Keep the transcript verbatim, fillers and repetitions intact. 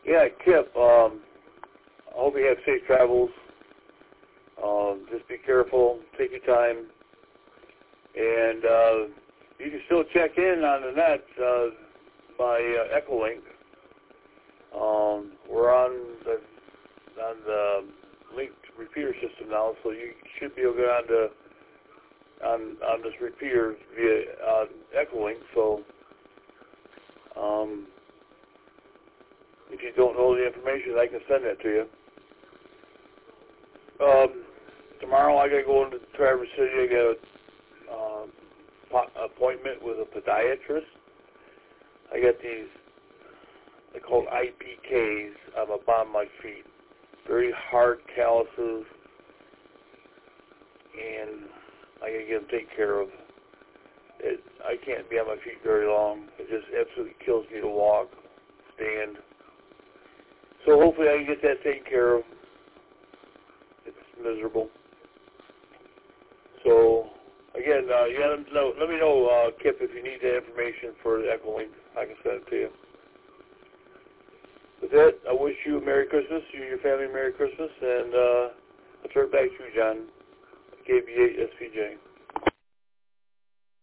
Yeah, Kip, um, I hope you have safe travels. Um, just be careful, take your time, and uh, you can still check in on the net uh, by uh, Echolink. Um, we're on the on the linked repeater system now, so you should be able to get on to on on this repeater via uh, Echolink. So um, if you don't know the information, I can send that to you. Um, tomorrow I gotta go into Traverse City. I got an uh, po- appointment with a podiatrist. I got these, they're called I P Ks on the bottom of my feet. Very hard calluses, and I gotta get them taken care of. It, I can't be on my feet very long. It just absolutely kills me to walk, stand. So hopefully I can get that taken care of. It's miserable. So again, uh, you let, know, let me know, uh, Kip, if you need that information for the Echolink. I can send it to you. With that, I wish you a Merry Christmas, you and your family a Merry Christmas, and uh, I'll turn it back to you, John, K B eight S V J.